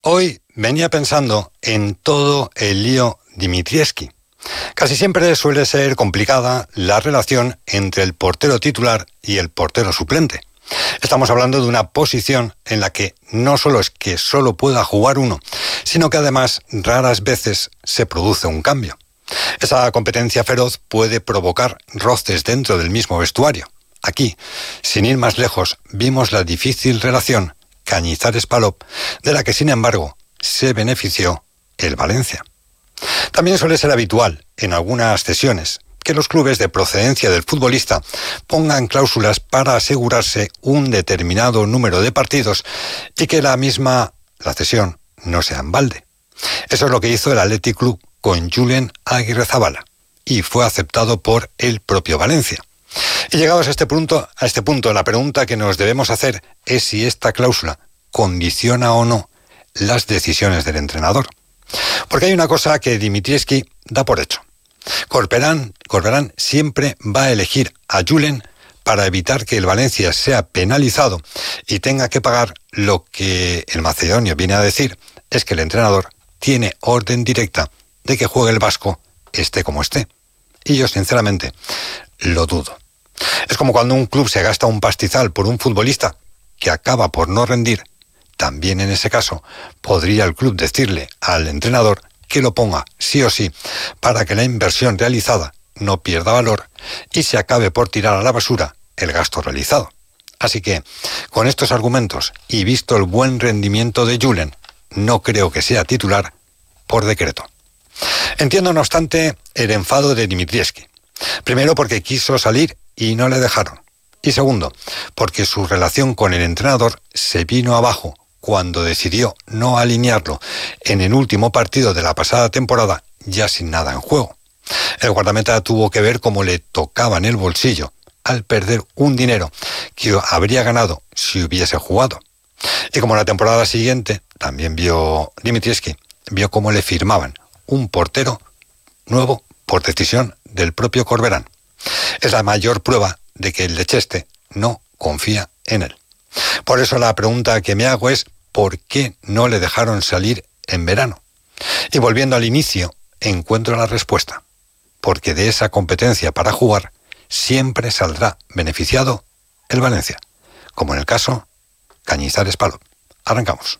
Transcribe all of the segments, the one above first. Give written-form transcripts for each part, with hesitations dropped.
Hoy venía pensando en todo el lío Dimitrievski. Casi siempre suele ser complicada la relación entre el portero titular y el portero suplente. Estamos hablando de una posición en la que no solo es que solo pueda jugar uno, sino que además raras veces se produce un cambio. Esa competencia feroz puede provocar roces dentro del mismo vestuario. Aquí, sin ir más lejos, vimos la difícil relación Cañizares-Palop, de la que sin embargo se benefició el Valencia. También suele ser habitual en algunas cesiones que los clubes de procedencia del futbolista pongan cláusulas para asegurarse un determinado número de partidos y que la cesión no sea en balde. Eso es lo que hizo el Athletic Club con Julen Agirrezabala y fue aceptado por el propio Valencia. Y llegados a este punto, la pregunta que nos debemos hacer es si esta cláusula condiciona o no las decisiones del entrenador. Porque hay una cosa que Dimitrievski da por hecho. Corberán siempre va a elegir a Julen para evitar que el Valencia sea penalizado y tenga que pagar. Lo que el macedonio viene a decir es que el entrenador tiene orden directa de que juegue el vasco esté como esté. Y yo sinceramente lo dudo. Es como cuando un club se gasta un pastizal por un futbolista que acaba por no rendir. También en ese caso podría el club decirle al entrenador que lo ponga sí o sí para que la inversión realizada no pierda valor y se acabe por tirar a la basura el gasto realizado. Así que, con estos argumentos y visto el buen rendimiento de Julen, no creo que sea titular por decreto. Entiendo, no obstante, el enfado de Dimitrievski. Primero, porque quiso salir y no le dejaron. Y segundo, porque su relación con el entrenador se vino abajo cuando decidió no alinearlo en el último partido de la pasada temporada, ya sin nada en juego. El guardameta tuvo que ver cómo le tocaba en el bolsillo al perder un dinero que habría ganado si hubiese jugado. Y como la temporada siguiente también Dimitrievski vio cómo le firmaban un portero nuevo por decisión del propio Corberán. Es la mayor prueba de que el Lecheste no confía en él. Por eso la pregunta que me hago es ¿por qué no le dejaron salir en verano? Y volviendo al inicio, encuentro la respuesta. Porque de esa competencia para jugar siempre saldrá beneficiado el Valencia, como en el caso Cañizares-Palop. Arrancamos.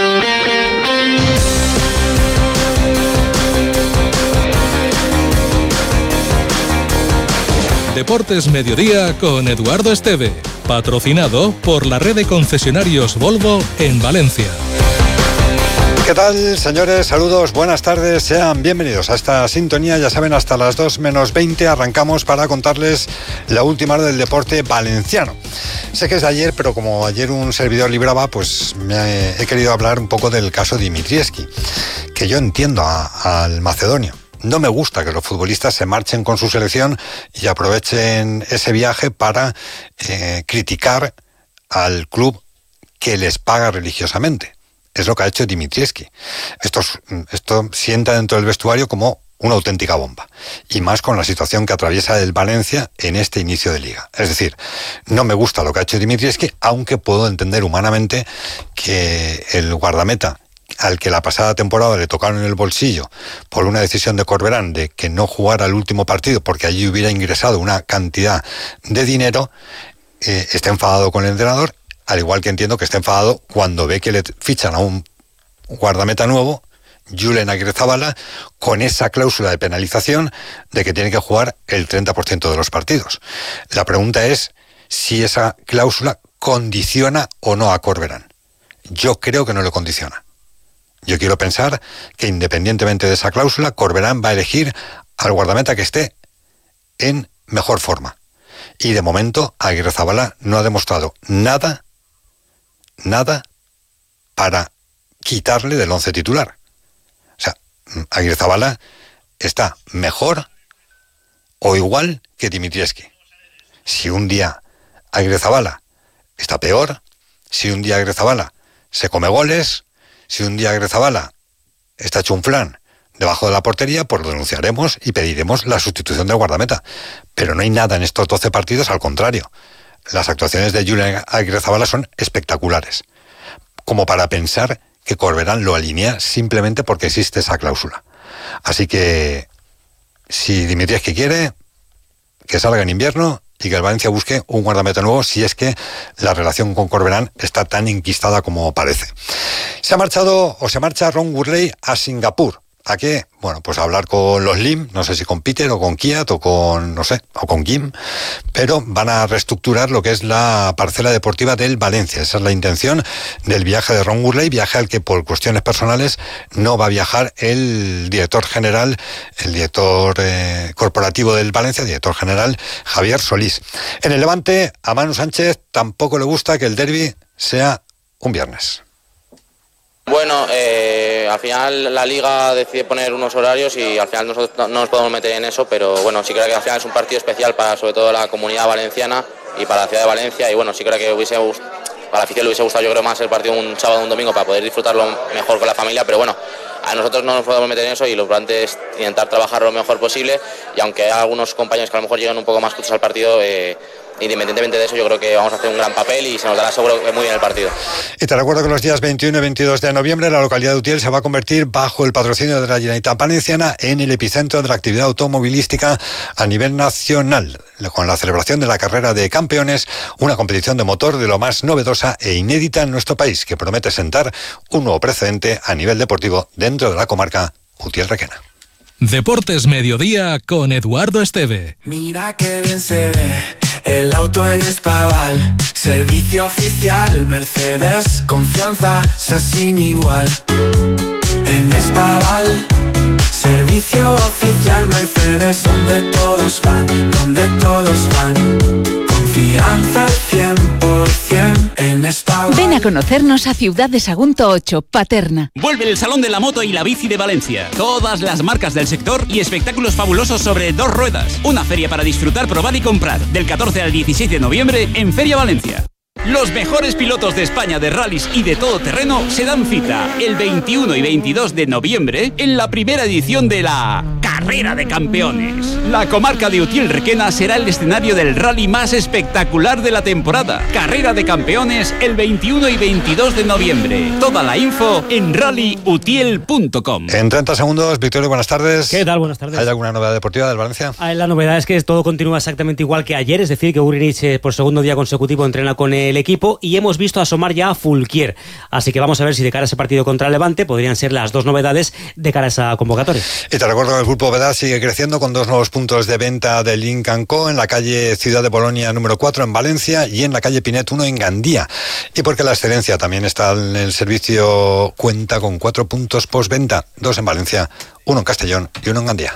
Deportes Mediodía con Eduardo Esteve, patrocinado por la red de concesionarios Volvo en Valencia. ¿Qué tal, señores? Saludos, buenas tardes, sean bienvenidos a esta sintonía. Ya saben, hasta las 2 menos 20 arrancamos para contarles la última hora del deporte valenciano. Sé que es de ayer, pero como ayer un servidor libraba, pues he querido hablar un poco del caso Dimitrievski, que yo entiendo al macedonio. No me gusta que los futbolistas se marchen con su selección y aprovechen ese viaje para criticar al club que les paga religiosamente. Es lo que ha hecho Dimitrievski. Esto sienta dentro del vestuario como una auténtica bomba. Y más con la situación que atraviesa el Valencia en este inicio de liga. Es decir, no me gusta lo que ha hecho Dimitrievski, aunque puedo entender humanamente que el guardameta al que la pasada temporada le tocaron en el bolsillo por una decisión de Corberán de que no jugara el último partido porque allí hubiera ingresado una cantidad de dinero, está enfadado con el entrenador, al igual que entiendo que está enfadado cuando ve que le fichan a un guardameta nuevo, Julen Agirrezabala, con esa cláusula de penalización de que tiene que jugar el 30% de los partidos. La pregunta es si esa cláusula condiciona o no a Corberán. Yo creo que no lo condiciona. Yo quiero pensar que independientemente de esa cláusula, Corberán va a elegir al guardameta que esté en mejor forma. Y de momento, Agirrezabala no ha demostrado nada para quitarle del 11 titular. O sea, Agirrezabala está mejor o igual que Dimitrievski. Si un día Agirrezabala está peor, si un día Agirrezabala se come goles, si un día Agirrezabala está hecho un flan debajo de la portería, pues lo denunciaremos y pediremos la sustitución del guardameta. Pero no hay nada en estos 12 partidos, al contrario. Las actuaciones de Julen Agirrezabala son espectaculares, como para pensar que Corberán lo alinea simplemente porque existe esa cláusula. Así que, si Dimitrievski quiere, que salga en invierno y que el Valencia busque un guardameta nuevo, si es que la relación con Corberán está tan enquistada como parece. Se marcha Ron Gurley a Singapur. ¿A qué? Bueno, pues a hablar con los Lim, no sé si con Peter o con Kiat o con Kim, pero van a reestructurar lo que es la parcela deportiva del Valencia. Esa es la intención del viaje de Ron Gurley, viaje al que por cuestiones personales no va a viajar el director corporativo del Valencia, director general Javier Solís. En el Levante, a Manu Sánchez tampoco le gusta que el derbi sea un viernes. Bueno, al final la Liga decide poner unos horarios y al final nosotros no nos podemos meter en eso, pero bueno, sí creo que al final es un partido especial para sobre todo la comunidad valenciana y para la ciudad de Valencia, y bueno, sí creo que para la afición le hubiese gustado, yo creo, más el partido un sábado o un domingo para poder disfrutarlo mejor con la familia, pero bueno, a nosotros no nos podemos meter en eso y lo importante es intentar trabajar lo mejor posible, y aunque hay algunos compañeros que a lo mejor llegan un poco más justos al partido, independientemente de eso, yo creo que vamos a hacer un gran papel y se nos dará seguro que muy bien el partido. Y te recuerdo que los días 21 y 22 de noviembre la localidad de Utiel se va a convertir, bajo el patrocinio de la Generalitat Valenciana, en el epicentro de la actividad automovilística a nivel nacional, con la celebración de la Carrera de Campeones, una competición de motor de lo más novedosa e inédita en nuestro país, que promete sentar un nuevo precedente a nivel deportivo dentro de la comarca Utiel-Requena. Deportes Mediodía con Eduardo Esteve. Mira qué bien se ve el auto en Espaval, servicio oficial Mercedes, confianza sin igual. En Espaval, servicio oficial Mercedes, donde todos van, confianza 100% en Espaval. Ven a conocernos a Ciudad de Sagunto 8, Paterna. Vuelve el Salón de la Moto y la Bici de Valencia. Todas las marcas del sector y espectáculos fabulosos sobre dos ruedas. Una feria para disfrutar, probar y comprar. Del 14 al 16 de noviembre en Feria Valencia. Los mejores pilotos de España de rallies y de todoterreno se dan cita el 21 y 22 de noviembre en la primera edición de la Carrera de Campeones. La comarca de Utiel-Requena será el escenario del rally más espectacular de la temporada. Carrera de Campeones el 21 y 22 de noviembre. Toda la info en rallyutiel.com. En 30 segundos, Victorio, buenas tardes. ¿Qué tal? Buenas tardes. ¿Hay alguna novedad deportiva del Valencia? La novedad es que todo continúa exactamente igual que ayer, es decir, que Urilich por segundo día consecutivo entrena con el equipo y hemos visto asomar ya a Fulquier. Así que vamos a ver si de cara a ese partido contra el Levante podrían ser las dos novedades de cara a esa convocatoria. Y te recuerdo que el Grupo Vedad sigue creciendo con 2 nuevos puntos de venta de Lynk & Co. en la calle Ciudad de Bolonia número 4 en Valencia y en la calle Pinet 1 en Gandía. Y porque la excelencia también está en el servicio, cuenta con 4 puntos postventa, 2 en Valencia, 1 en Castellón y 1 en Gandía.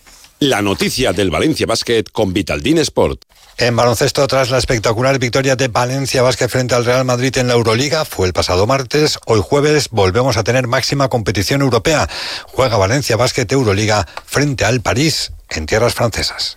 La noticia del Valencia Basket con Vitaldin Sport. En baloncesto, tras la espectacular victoria de Valencia Basket frente al Real Madrid en la Euroliga, fue el pasado martes. Hoy jueves volvemos a tener máxima competición europea. Juega Valencia Basket Euroliga frente al París en tierras francesas.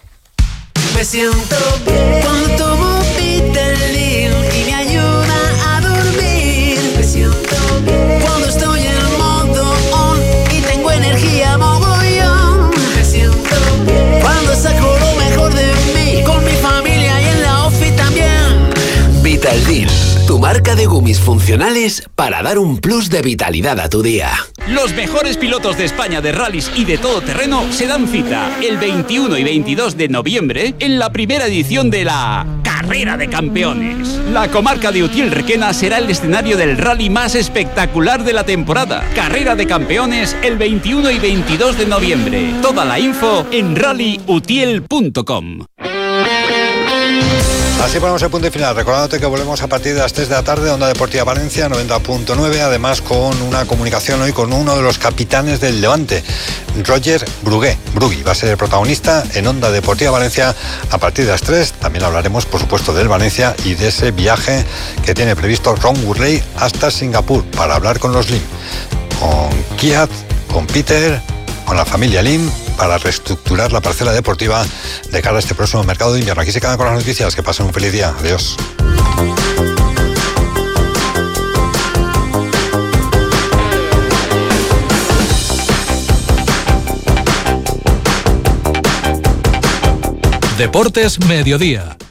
Me siento bien cuando tomo Vitaldin y me ayuda a dormir. Me siento bien cuando estoy en modo on y tengo energía mogollón. Me siento bien cuando saco lo mejor de mí con mi familia y en la ofi también. Vitaldin, tu marca de gummies funcionales para dar un plus de vitalidad a tu día. Los mejores pilotos de España de rallies y de todoterreno se dan cita el 21 y 22 de noviembre en la primera edición de la Carrera de Campeones. La comarca de Utiel-Requena será el escenario del rally más espectacular de la temporada. Carrera de Campeones el 21 y 22 de noviembre. Toda la info en rallyutiel.com. Así ponemos el punto y final, recordándote que volvemos a partir de las 3 de la tarde, Onda Deportiva Valencia 90.9, además con una comunicación hoy con uno de los capitanes del Levante, Roger Brugui, va a ser el protagonista en Onda Deportiva Valencia a partir de las 3. También hablaremos, por supuesto, del Valencia y de ese viaje que tiene previsto Ron Gurley hasta Singapur para hablar con los Lim, con Kiat, con Peter, con la familia Lim, para reestructurar la parcela deportiva de cara a este próximo mercado de invierno. Aquí se quedan con las noticias. Que pasen un feliz día. Adiós. Deportes Mediodía.